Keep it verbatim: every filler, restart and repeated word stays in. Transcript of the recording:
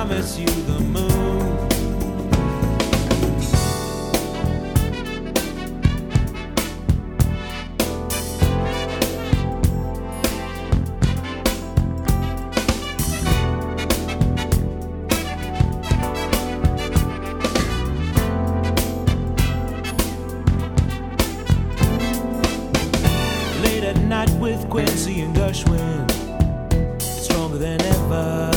promise you the moon. Late at night with Quincy and Gershwin, stronger than ever.